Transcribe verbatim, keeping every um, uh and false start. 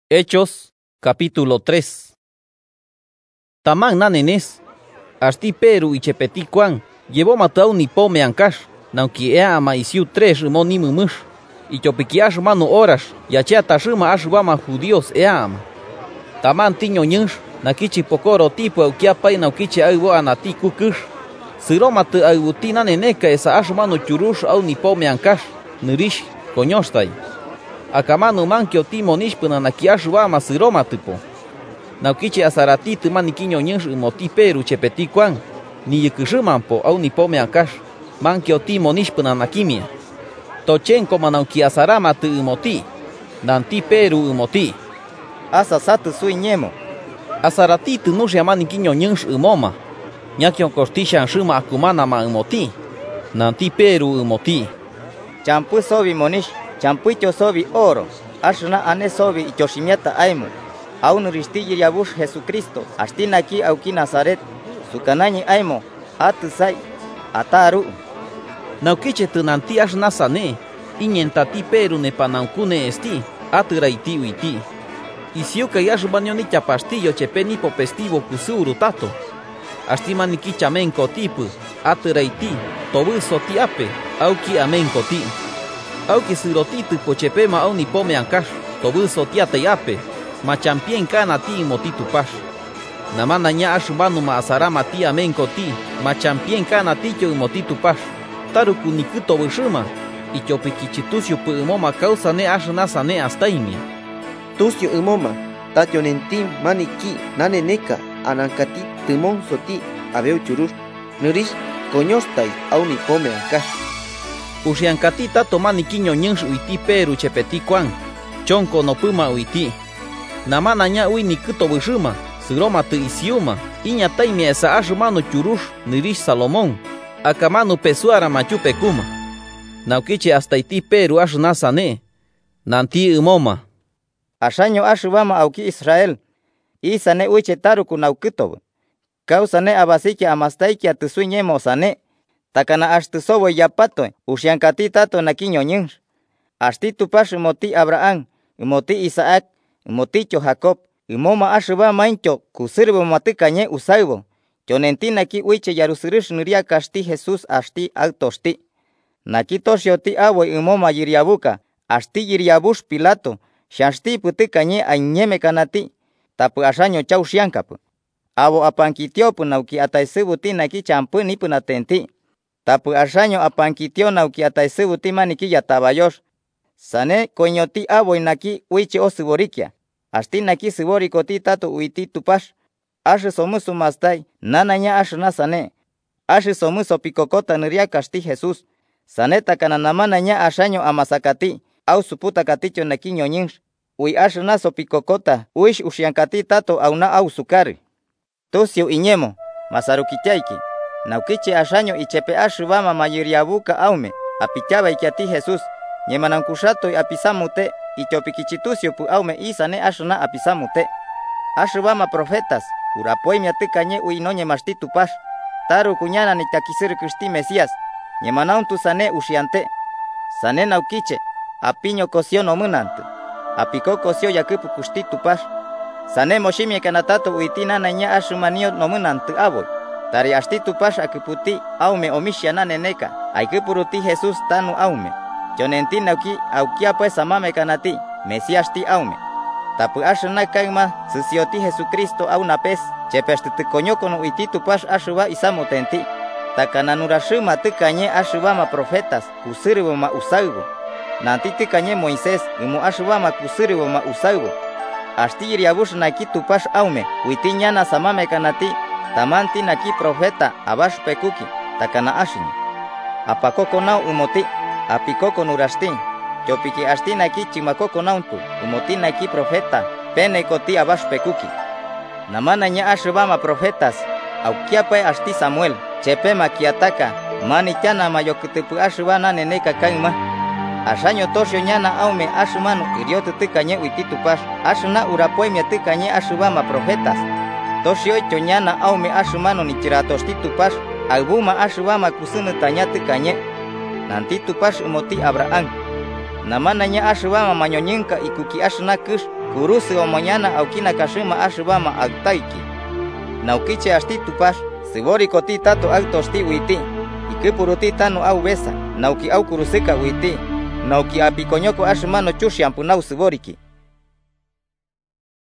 Hechos, capítulo tres. Tamán nanenes, asti Peru y chepeti Juan, llevó matau ni pome ancash, nauki ea maisiu tres moni mumush, y chopiquiash mano horas, yachea tashima ashbama judíos eama. Tamán tiño nyush, nakichi pokoro tipo eukiapay naukichi aibo anati kukush, siromatu aibuti naneneka esa ashmano churush au ni pome ancash, nirish, coñostai. Akamanu mankio timo nishpuna nakiashwama siroma tipo. Naukichi asarati tumani kiño nyush moti Peru chepeti Juan, ni yikushimampo au ni pome ancash, mankio timo nishpuna nakimia. Tochen koma nauki asarama tu moti, nanti Peru moti. Asa satu sui ñemo. Asarati tu nush yamani kiño nyush moma. Nyakio kostishan shima akumana ma moti, nanti Peru moti. Champu sobi monish. Champuito sobi oro, ashna ane sobi y choshimiata aimu. Aun ristigi yabush Jesucristo, astina aquí auki Nazaret, sukanañi aimo, atusai, ataru. Naukiche tunanti ashna sane, iñentati Peru ne panankune esti, aturaiti uiti. Isiuka yashbanioni chapastillo chepeni popestivo kusuru tato. Astimani kichamenko tipu, aturaiti, tobuso tiape, auki amenko ti. Auki sirotiti pochepema au ni pome ancash, tobuso tiate yape, machampien kana ti motitu pash. Namana nya ashubanu ma asarama ti amenko ti, machampien kana ticho motitu pash. Taruku nikuto bushuma, y chopikichitusio pu umoma causa ne ashna sane astaimia. Tusio umoma, tatio nentim maniki, naneneka, anankati, timon soti, abeu churur, nurish, coñostai, au ni pome ancash. Ushiankati tato mani kiño nyush uiti Peru chepeti Juan, chonko no puma uiti. Namana nya ui nikuto bushuma, siroma tu isiuma, iña taimia esa ashmano churush nirish Salomón, akamanu pesuara machupe kuma. Naukichi hasta iti Peru ashna sane, nanti umoma. Ashaño ashubama auki Israel, isane uiche taruku naukitob. Kausane abasiki amastaiki atusuñemo sane. Takana ashtu sobo yapato, ushiankati tato nakiño nyush. Ashti tupash moti Abraham, moti Isaac, moticho Jacob, moma ashba maincho, kusirbo matikanye usaibo. Chonenti naki uiche yarusirish nuria kashti Jesus ashti altoshti. Nakito shioti abo moma yiriabuka, ashti yiriabush Pilato, shashti putikanye añeme kanati, tapu ashaño chau shiankapu. Abo apankitiopu nauki ataisibuti naki champu nipunatenti. Tapu ashaño apankitio nauki ataisibuti maniki yatabayosh. Sane koñoti aboy naki uichi o siborikia. Ashti naki siborikoti tato uiti tupash. Ashe somusu mastai, nanaña ashna sane. Ashe somuso pikokota nuria kashti Jesus. Sane takana namanaña ashaño amasakati, au suputa katicho naki ñoñinsh. Ui ashna so pikokota, uish ushiankati tato auna au sukari. Tusio iñemo, masarukichaiki. Naukichi ashaño y chepe ashubama mayiriabuka aume, apichaba ikiati Jesus, ñemanankushato y apisamute, y chopikichitusio pu aume isane ashuna apisamute. Ashubama profetas, urapoimia tikañe uino ñemastitu pash, taru kuñana ni takisir kristi Mesías, ñemanauntu sane ushiante. Sane naukiche, apiño kosio no munante, apiko kosio yakupu kustitu pash. Sane moshimie kanatato uitina naña ashumanio no munante aboy. Tari ashti tupash akiputi aume omishia naneneka, aikipuruti Jesus tanu aume. Chonenti nauki aukia pues amame kanati, Mesías ti aume. Tapu ashuna kaima susioti Jesucristo au napes, chepestiti coñoko no iti tupash ashuba isamotenti. Takananurashima tikanye ashubama profetas, kusiriboma usaibo. Nanti tikanye Moisés, imu ashubama kusiriboma usaibo. Ashti iriabush naki tupash aume, uiti ñana samame kanati. Tamanti naki profeta abash pekuki, takana ashini. Apakoko nau umoti, apikoko nurashti. Chopiki ashti naki chimakoko nauntu, umoti naki profeta, pene koti abash pekuki. Namana nya ashubama profetas, aukiape ashti Samuel, chepe makiataka, mani tiana mayokutupu ashubana neneka kaima. Ashaño toshio ñana aume ashumanu iriotu tikanye uititupash, ashuna urapoimia tikanye ashubama profetas. Toshio choñana aume ashumano ni chiratoshti tupash, albuma ashubama kusunu tañati kanye. Nanti tupash umoti Abraham. Namananya ashibama mañoñenka ikuki ashnakush kurusi o mañana aukina kashima ashibama agtaiki. Naukiche ashti tupash sibori koti tato agtoshti witi. Ikipuruti tanu au besa nauki au kurusika witi. Nauki apikoñoko ashimano chushiampunau siboriki.